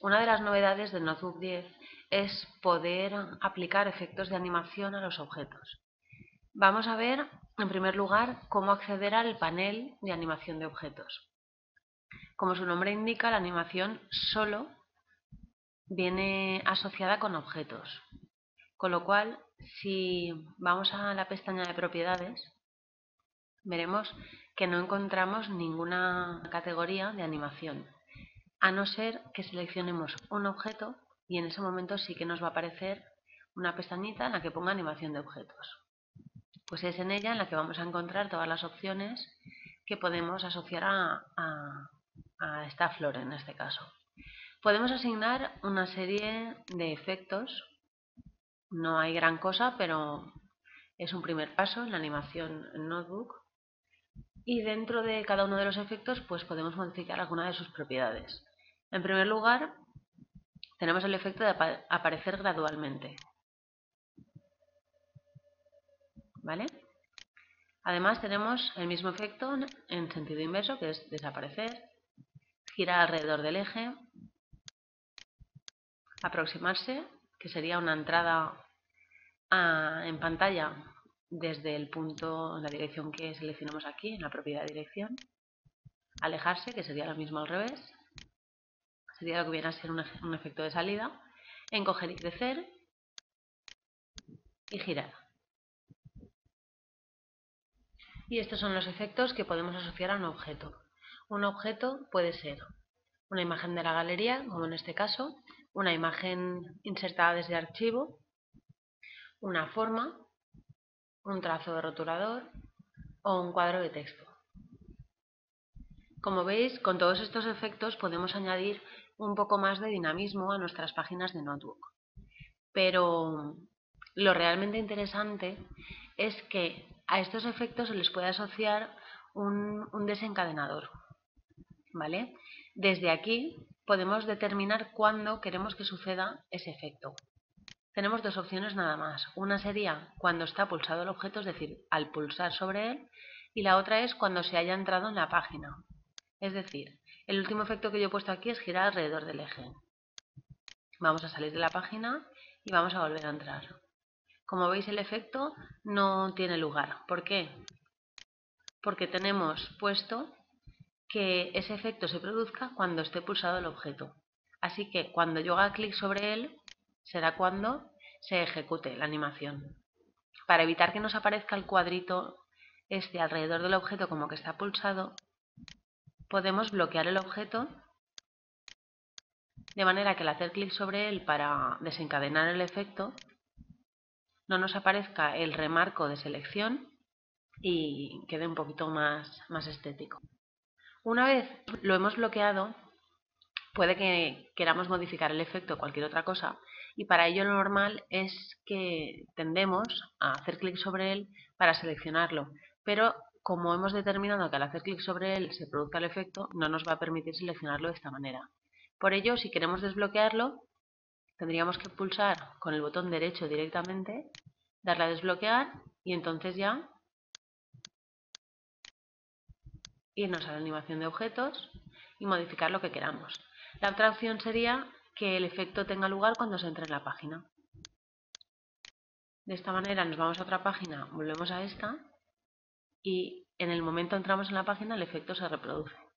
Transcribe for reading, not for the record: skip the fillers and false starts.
Una de las novedades del Notebook 10 es poder aplicar efectos de animación a los objetos. Vamos a ver, en primer lugar, cómo acceder al panel de animación de objetos. Como su nombre indica, la animación solo viene asociada con objetos, con lo cual, si vamos a la pestaña de propiedades, veremos que no encontramos ninguna categoría de animación, a no ser que seleccionemos un objeto y en ese momento sí que nos va a aparecer una pestañita en la que ponga animación de objetos. Pues es en ella en la que vamos a encontrar todas las opciones que podemos asociar a esta flor en este caso. Podemos asignar una serie de efectos, no hay gran cosa, pero es un primer paso en la animación en Notebook. Y dentro de cada uno de los efectos pues podemos modificar alguna de sus propiedades. En primer lugar, tenemos el efecto de aparecer gradualmente, ¿vale? Además tenemos el mismo efecto en sentido inverso, que es desaparecer, girar alrededor del eje, aproximarse, que sería una entrada en pantalla desde el punto, en la dirección que seleccionamos aquí, en la propiedad de dirección, alejarse, que sería lo mismo al revés, sería lo que viene a ser un efecto de salida, encoger y crecer y girar. Y estos son los efectos que podemos asociar a un objeto. Un objeto puede ser una imagen de la galería, como en este caso, una imagen insertada desde archivo, una forma, un trazo de rotulador o un cuadro de texto. Como veis, con todos estos efectos podemos añadir un poco más de dinamismo a nuestras páginas de Notebook. Pero lo realmente interesante es que a estos efectos se les puede asociar un desencadenador, ¿vale? Desde aquí podemos determinar cuándo queremos que suceda ese efecto. Tenemos dos opciones nada más. Una sería cuando está pulsado el objeto, es decir, al pulsar sobre él, y la otra es cuando se haya entrado en la página. Es decir, el último efecto que yo he puesto aquí es girar alrededor del eje. Vamos a salir de la página y vamos a volver a entrar. Como veis, el efecto no tiene lugar. ¿Por qué? Porque tenemos puesto que ese efecto se produzca cuando esté pulsado el objeto. Así que cuando yo haga clic sobre él, será cuando se ejecute la animación. Para evitar que nos aparezca el cuadrito este alrededor del objeto como que está pulsado, podemos bloquear el objeto de manera que al hacer clic sobre él para desencadenar el efecto, no nos aparezca el remarco de selección y quede un poquito más estético. Una vez lo hemos bloqueado, puede que queramos modificar el efecto o cualquier otra cosa, y para ello lo normal es que tendemos a hacer clic sobre él para seleccionarlo, pero como hemos determinado que al hacer clic sobre él se produzca el efecto, no nos va a permitir seleccionarlo de esta manera. Por ello, si queremos desbloquearlo, tendríamos que pulsar con el botón derecho directamente, darle a desbloquear y entonces ya irnos a la animación de objetos y modificar lo que queramos. La otra opción sería que el efecto tenga lugar cuando se entre en la página. De esta manera nos vamos a otra página, volvemos a esta y en el momento entramos en la página el efecto se reproduce.